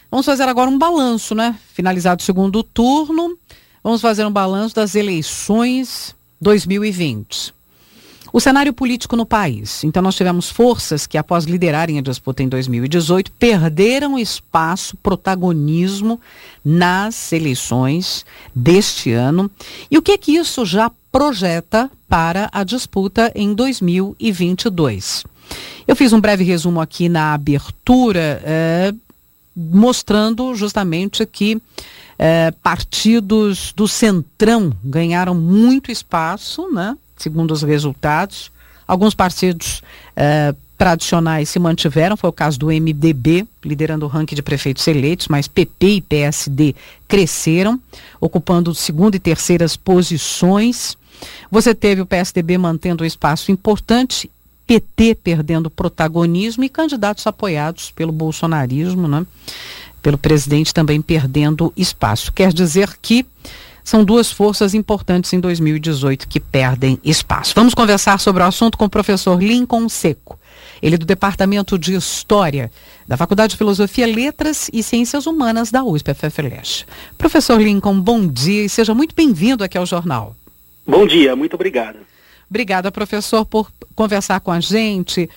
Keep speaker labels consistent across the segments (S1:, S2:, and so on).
S1: Vamos fazer agora um balanço, né? Finalizado o segundo turno, vamos fazer um balanço das eleições 2020. O cenário político no país. Então nós tivemos forças que, após liderarem a disputa em 2018, perderam espaço, protagonismo nas eleições deste ano. E o que é que isso já projeta para a disputa em 2022? Eu fiz um breve resumo aqui na abertura, mostrando justamente que partidos do Centrão ganharam muito espaço, né? Segundo os resultados. Alguns partidos tradicionais se mantiveram, foi o caso do MDB, liderando o ranking de prefeitos eleitos, mas PP e PSD cresceram, ocupando segunda e terceiras posições. Você teve o PSDB mantendo um espaço importante, PT perdendo protagonismo e candidatos apoiados pelo bolsonarismo, né? Pelo presidente também perdendo espaço. Quer dizer que são duas forças importantes em 2018 que perdem espaço. Vamos conversar sobre o assunto com o professor Lincoln Seco. Ele é do Departamento de História da Faculdade de Filosofia, Letras e Ciências Humanas da USP-FFLeste. Professor Lincoln, bom dia e seja muito bem-vindo aqui ao jornal.
S2: Bom dia, muito obrigado.
S1: Obrigada, professor, por conversar com a gente.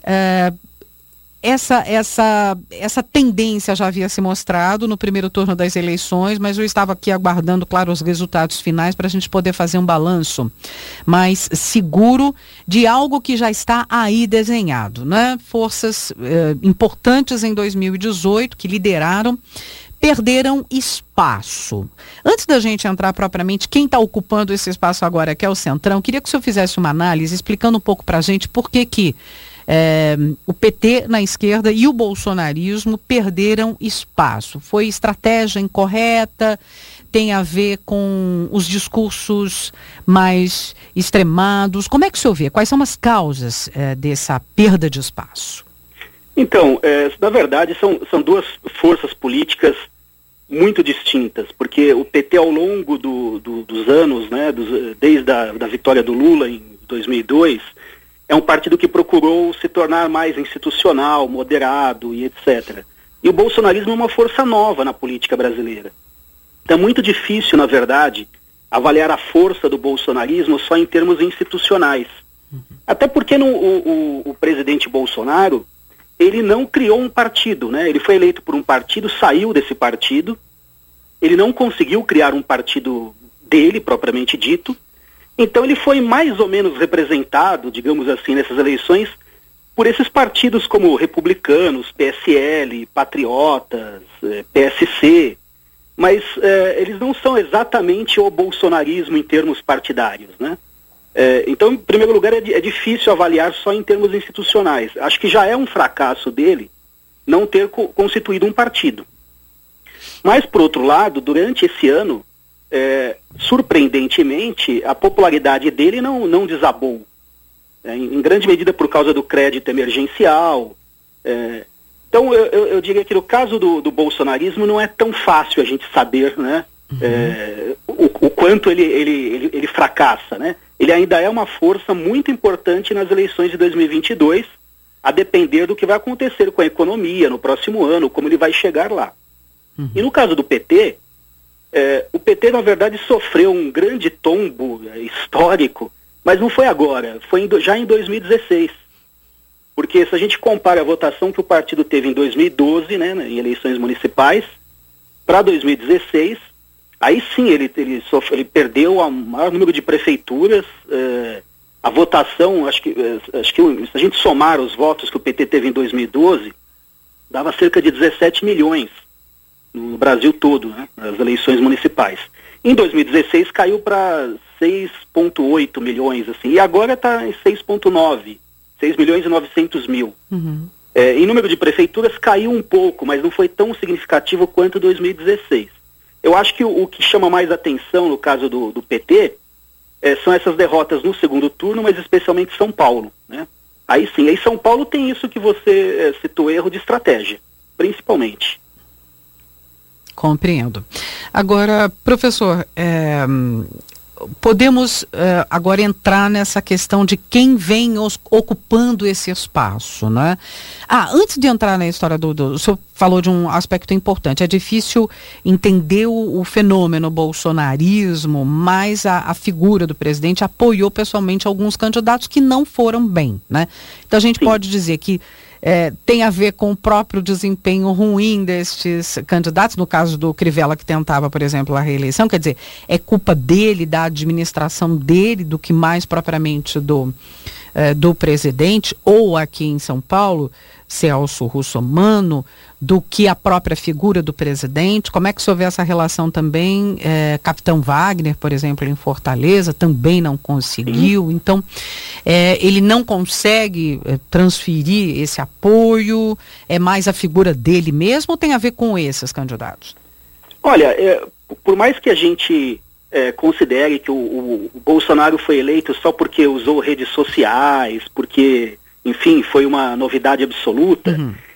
S1: Essa tendência já havia se mostrado no primeiro turno das eleições, mas eu estava aqui aguardando, claro, os resultados finais para a gente poder fazer um balanço mais seguro de algo que já está aí desenhado, né? Forças importantes em 2018 que lideraram, perderam espaço. Antes da gente entrar propriamente, quem está ocupando esse espaço agora, que é o Centrão, queria que o senhor fizesse uma análise explicando um pouco para a gente por que o PT na esquerda e o bolsonarismo perderam espaço. Foi estratégia incorreta? Tem a ver com os discursos mais extremados? Como é que o senhor vê? Quais são as causas dessa perda de espaço?
S2: Então, na verdade, são duas forças políticas muito distintas, porque o PT ao longo dos anos, né, desde a vitória do Lula em 2002, é um partido que procurou se tornar mais institucional, moderado e etc. E o bolsonarismo é uma força nova na política brasileira. Então é muito difícil, na verdade, avaliar a força do bolsonarismo só em termos institucionais. Até porque o presidente Bolsonaro, ele não criou um partido, né? Ele foi eleito por um partido, saiu desse partido, ele não conseguiu criar um partido dele, propriamente dito. Então ele foi mais ou menos representado, digamos assim, nessas eleições, por esses partidos como republicanos, PSL, patriotas, PSC, mas eles não são exatamente o bolsonarismo em termos partidários, né? Então, em primeiro lugar, é difícil avaliar só em termos institucionais. Acho que já é um fracasso dele não ter constituído um partido. Mas, por outro lado, durante esse ano, surpreendentemente, a popularidade dele não desabou. Em grande medida por causa do crédito emergencial. Então, eu diria que no caso do bolsonarismo não é tão fácil a gente saber, né, o quanto ele fracassa, né? Ele ainda é uma força muito importante nas eleições de 2022, a depender do que vai acontecer com a economia no próximo ano, como ele vai chegar lá. E no caso do PT, o PT, na verdade, sofreu um grande tombo histórico, mas não foi agora, foi já em 2016. Porque se a gente compara a votação que o partido teve em 2012, né, em eleições municipais, para 2016, aí sim ele perdeu o maior número de prefeituras. A votação, acho que se a gente somar os votos que o PT teve em 2012, dava cerca de 17 milhões no Brasil todo, né, nas eleições municipais. Em 2016 caiu para 6,8 milhões, assim, e agora está em 6,9, 6 milhões e 900 mil. Em número de prefeituras caiu um pouco, mas não foi tão significativo quanto 2016. Eu acho que o que chama mais atenção no caso do PT são essas derrotas no segundo turno, mas especialmente São Paulo, né? Aí sim, aí São Paulo tem isso que você citou, erro de estratégia, principalmente.
S1: Compreendo. Agora, professor, podemos agora entrar nessa questão de quem vem ocupando esse espaço, né? Antes de entrar na história o senhor falou de um aspecto importante. É difícil entender o fenômeno bolsonarismo, mas a figura do presidente apoiou pessoalmente alguns candidatos que não foram bem, né? Então a gente pode dizer que tem a ver com o próprio desempenho ruim destes candidatos, no caso do Crivella, que tentava, por exemplo, a reeleição, quer dizer, é culpa dele, da administração dele, do que mais propriamente do presidente, ou aqui em São Paulo, Celso Russomano, do que a própria figura do presidente? Como é que o senhor vê essa relação também? Capitão Wagner, por exemplo, em Fortaleza, também não conseguiu. Então, ele não consegue transferir esse apoio? É mais a figura dele mesmo ou tem a ver com esses candidatos?
S2: Olha, por mais que a gente considere que o Bolsonaro foi eleito só porque usou redes sociais, porque, enfim, foi uma novidade absoluta,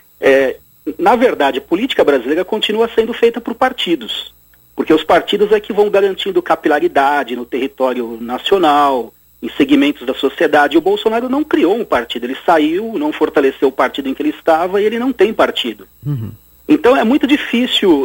S2: na verdade, a política brasileira continua sendo feita por partidos, porque os partidos é que vão garantindo capilaridade no território nacional, em segmentos da sociedade. E o Bolsonaro não criou um partido, ele saiu, não fortaleceu o partido em que ele estava e ele não tem partido. Então é muito difícil,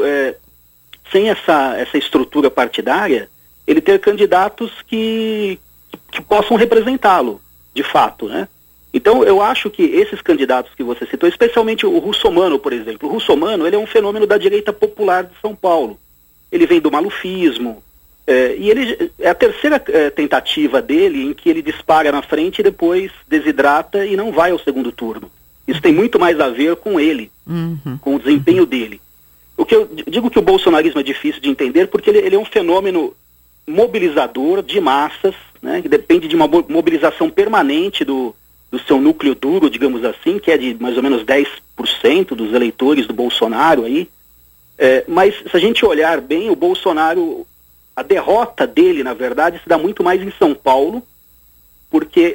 S2: sem essa estrutura partidária, ele ter candidatos que possam representá-lo, de fato, né? Então, eu acho que esses candidatos que você citou, especialmente o Russomano, por exemplo. O Russomano, ele é um fenômeno da direita popular de São Paulo. Ele vem do malufismo, e ele é a terceira tentativa dele em que ele dispara na frente e depois desidrata e não vai ao segundo turno. Isso tem muito mais a ver com ele, com o desempenho dele. O que eu digo que o bolsonarismo é difícil de entender porque ele é um fenômeno mobilizador de massas, né, que depende de uma mobilização permanente do seu núcleo duro, digamos assim, que é de mais ou menos 10% dos eleitores do Bolsonaro aí. Mas se a gente olhar bem, o Bolsonaro, a derrota dele, na verdade, se dá muito mais em São Paulo, porque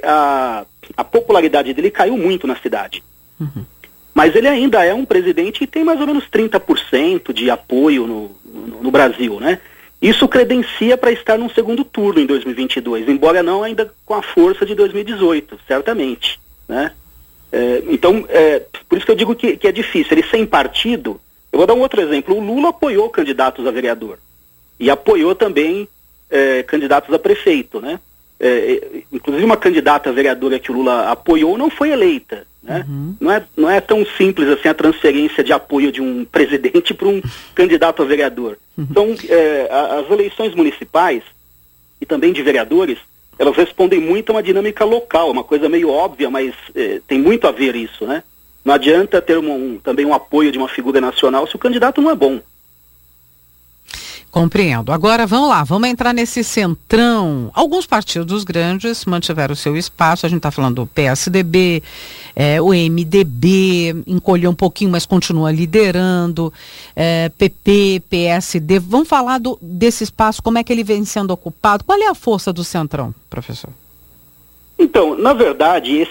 S2: a popularidade dele caiu muito na cidade. Mas ele ainda é um presidente que tem mais ou menos 30% de apoio no Brasil, né? Isso credencia para estar num segundo turno em 2022, embora não ainda com a força de 2018, certamente, né? Então, por isso que eu digo que é difícil. Ele sem partido, eu vou dar um outro exemplo. O Lula apoiou candidatos a vereador e apoiou também candidatos a prefeito, né? Inclusive uma candidata a vereadora que o Lula apoiou não foi eleita, né? Não é tão simples assim a transferência de apoio de um presidente para um candidato a vereador. Então, as eleições municipais e também de vereadores, elas respondem muito a uma dinâmica local, uma coisa meio óbvia, mas tem muito a ver isso, né? Não adianta ter também um apoio de uma figura nacional se o candidato não é bom.
S1: Compreendo. Agora vamos lá, vamos entrar nesse centrão. Alguns partidos grandes mantiveram o seu espaço, a gente está falando do PSDB, o MDB encolheu um pouquinho, mas continua liderando, PP, PSD. Vamos falar desse espaço, como é que ele vem sendo ocupado? Qual é a força do centrão, professor? Então, na verdade,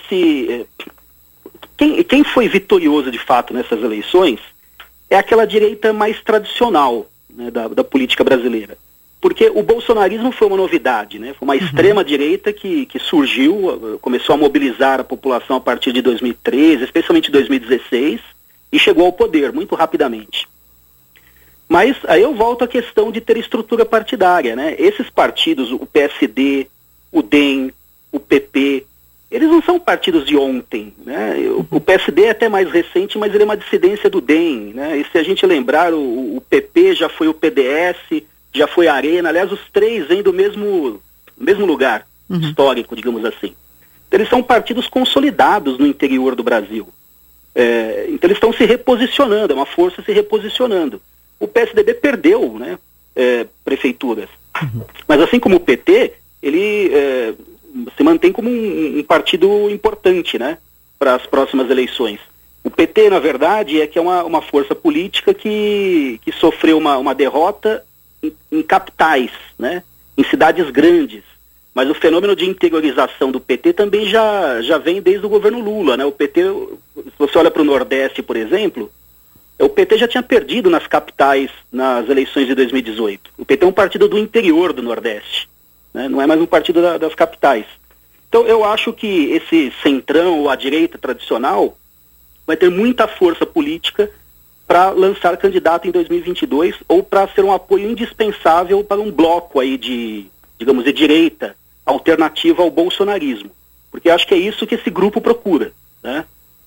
S2: quem foi vitorioso de fato nessas eleições é aquela direita mais tradicional, né, da política brasileira. Porque o bolsonarismo foi uma novidade, né? Foi uma extrema-direita que surgiu, começou a mobilizar a população a partir de 2013, especialmente 2016, e chegou ao poder muito rapidamente. Mas aí eu volto à questão de ter estrutura partidária, né? Esses partidos, o PSD, o DEM, o PP, eles não são partidos de ontem, né? O PSD é até mais recente, mas ele é uma dissidência do DEM, né? E se a gente lembrar, o PP já foi o PDS, já foi a Arena, aliás, os três vêm do mesmo lugar histórico, digamos assim. Então, eles são partidos consolidados no interior do Brasil. Então eles estão se reposicionando, é uma força se reposicionando. O PSDB perdeu, né, prefeituras, mas assim como o PT, ele se mantém como um partido importante, né, para as próximas eleições. O PT, na verdade, é que é uma força política que sofreu uma derrota em capitais, né, em cidades grandes. Mas o fenômeno de interiorização do PT também já vem desde o governo Lula, né? O PT, se você olha para o Nordeste, por exemplo, o PT já tinha perdido nas capitais nas eleições de 2018. O PT é um partido do interior do Nordeste. né? Não é mais um partido das capitais. Então eu acho que esse centrão ou a direita tradicional vai ter muita força política para lançar candidato em 2022 ou para ser um apoio indispensável para um bloco aí de, digamos, de direita alternativa ao bolsonarismo. Porque acho que é isso que esse grupo procura, né?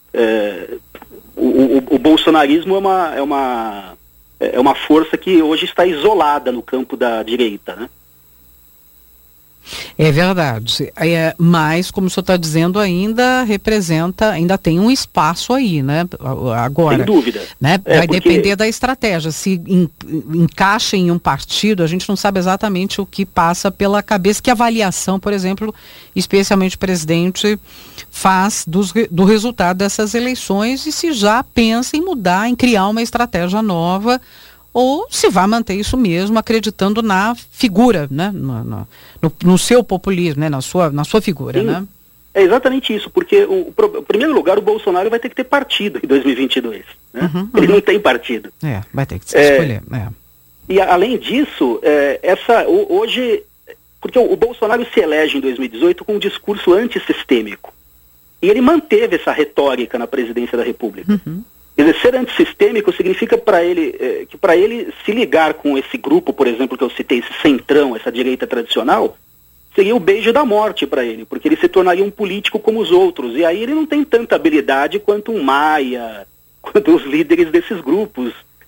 S2: O bolsonarismo é uma força que hoje está isolada no campo da direita, né?
S1: É verdade, mas como o senhor está dizendo, ainda tem um espaço aí, né? Agora,
S2: sem dúvida,
S1: né? Vai depender da estratégia. Se encaixa em um partido, a gente não sabe exatamente o que passa pela cabeça, que avaliação, por exemplo, especialmente o presidente faz do resultado dessas eleições, e se já pensa em mudar, em criar uma estratégia nova, ou se vai manter isso mesmo, acreditando na figura, né? No seu populismo, né? Na sua figura,
S2: sim,
S1: né?
S2: É exatamente isso, porque em primeiro lugar, o Bolsonaro vai ter que ter partido em 2022, né? Ele não tem partido.
S1: Vai ter que se escolher.
S2: E além disso, hoje, porque o Bolsonaro se elege em 2018 com um discurso antissistêmico, e ele manteve essa retórica na presidência da República. Quer dizer, ser antissistêmico significa que para ele se ligar com esse grupo, por exemplo, que eu citei, esse centrão, essa direita tradicional, seria o beijo da morte para ele, porque ele se tornaria um político como os outros. E aí ele não tem tanta habilidade quanto um Maia, quanto os líderes desses grupos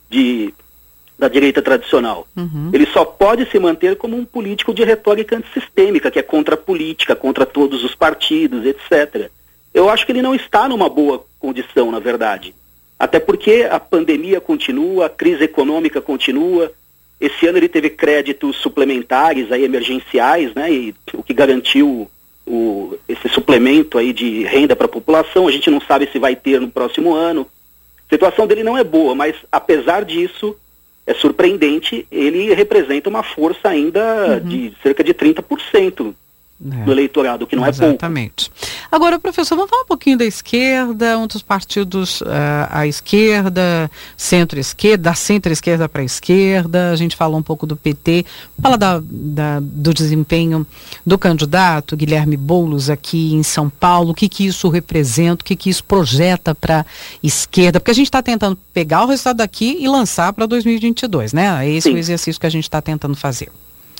S2: da direita tradicional. Ele só pode se manter como um político de retórica antissistêmica, que é contra a política, contra todos os partidos, etc. Eu acho que ele não está numa boa condição, na verdade. Até porque a pandemia continua, a crise econômica continua. Esse ano ele teve créditos suplementares, aí, emergenciais, né? E o que garantiu esse suplemento aí de renda para a população. A gente não sabe se vai ter no próximo ano. A situação dele não é boa, mas apesar disso, é surpreendente, ele representa uma força ainda de cerca de 30%. Do eleitorado, que não é pouco.
S1: Exatamente. Agora, professor, vamos falar um pouquinho da esquerda, um dos partidos à esquerda, centro-esquerda, da centro-esquerda para a esquerda. A gente falou um pouco do PT, fala do desempenho do candidato Guilherme Boulos aqui em São Paulo, o que isso representa, o que isso projeta para a esquerda, porque a gente está tentando pegar o resultado daqui e lançar para 2022, né? Esse é o exercício que a gente está tentando fazer.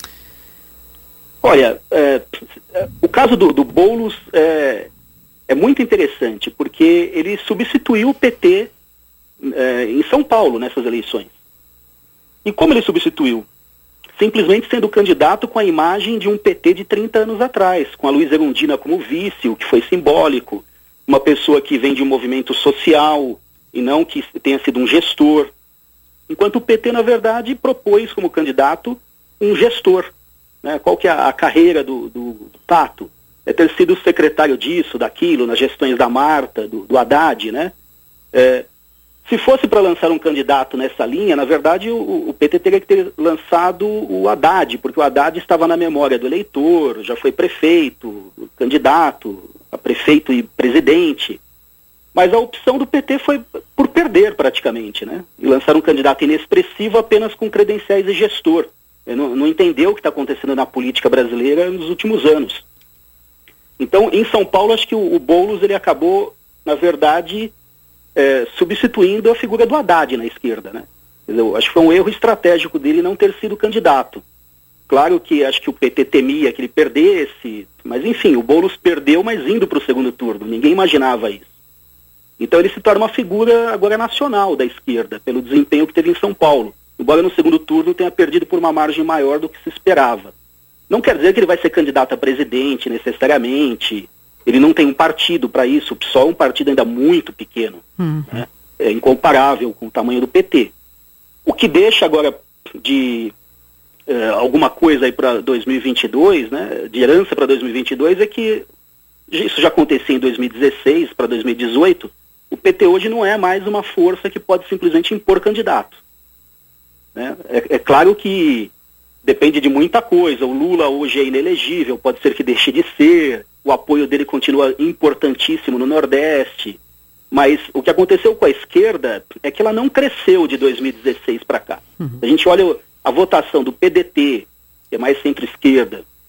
S2: Olha, o caso do Boulos é muito interessante, porque ele substituiu o PT em São Paulo nessas eleições. E como ele substituiu? Simplesmente sendo candidato com a imagem de um PT de 30 anos atrás, com a Luísa Erundina como vice, o que foi simbólico, uma pessoa que vem de um movimento social e não que tenha sido um gestor. Enquanto o PT, na verdade, propôs como candidato um gestor. Né? Qual que é a carreira do Tato? É ter sido secretário disso, daquilo, nas gestões da Marta, do Haddad, né? Se fosse para lançar um candidato nessa linha, na verdade o PT teria que ter lançado o Haddad, porque o Haddad estava na memória do eleitor, já foi prefeito, candidato a prefeito e presidente. Mas a opção do PT foi por perder praticamente, né? E lançar um candidato inexpressivo apenas com credenciais de gestor. Não entendeu o que está acontecendo na política brasileira nos últimos anos. Então, em São Paulo, acho que o Boulos ele acabou, na verdade, substituindo a figura do Haddad na esquerda, né? Acho que foi um erro estratégico dele não ter sido candidato. Claro que acho que o PT temia que ele perdesse, mas enfim, o Boulos perdeu, mas indo para o segundo turno. Ninguém imaginava isso. Então ele se torna uma figura agora nacional da esquerda, pelo desempenho que teve em São Paulo. Embora no segundo turno tenha perdido por uma margem maior do que se esperava. Não quer dizer que ele vai ser candidato a presidente necessariamente. Ele não tem um partido para isso. O PSOL é um partido ainda muito pequeno. Né? É incomparável com o tamanho do PT. O que deixa agora de alguma coisa aí para 2022, né, de herança para 2022, é que isso já acontecia em 2016 para 2018. O PT hoje não é mais uma força que pode simplesmente impor candidato. Né? É claro que depende de muita coisa. O Lula hoje é inelegível, pode ser que deixe de ser, o apoio dele continua importantíssimo no Nordeste, mas o que aconteceu com a esquerda é que ela não cresceu de 2016 para cá. A gente olha a votação do PDT, que é mais centro-esquerda,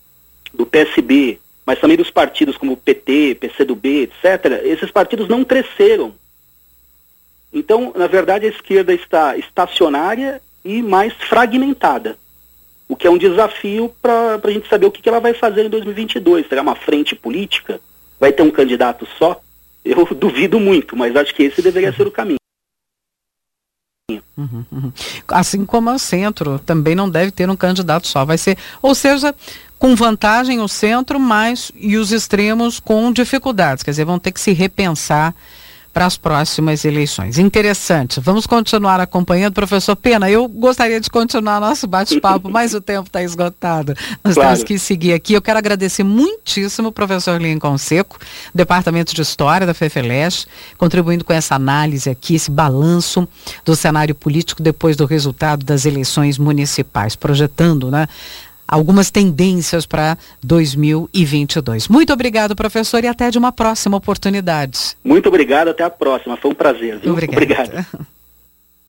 S2: do PSB, mas também dos partidos como o PT, PCdoB, etc., esses partidos não cresceram. Então, na verdade, a esquerda está estacionária e mais fragmentada, o que é um desafio para a gente saber o que ela vai fazer em 2022. Será uma frente política? Vai ter um candidato só? Eu duvido muito, mas acho que esse deveria ser o caminho.
S1: Assim como o centro também não deve ter um candidato só, vai ser, ou seja, com vantagem o centro, mas e os extremos com dificuldades, quer dizer, vão ter que se repensar para as próximas eleições. Interessante. Vamos continuar acompanhando. Professor Pena, eu gostaria de continuar nosso bate-papo, mas o tempo está esgotado. Nós temos que seguir aqui. Eu quero agradecer muitíssimo o professor Lincoln Seco, Departamento de História da FEFELESH, contribuindo com essa análise aqui, esse balanço do cenário político depois do resultado das eleições municipais, projetando, né, algumas tendências para 2022. Muito obrigado, professor, e até de uma próxima oportunidade.
S2: Muito obrigado, até a próxima. Foi um prazer, viu?
S1: Obrigado.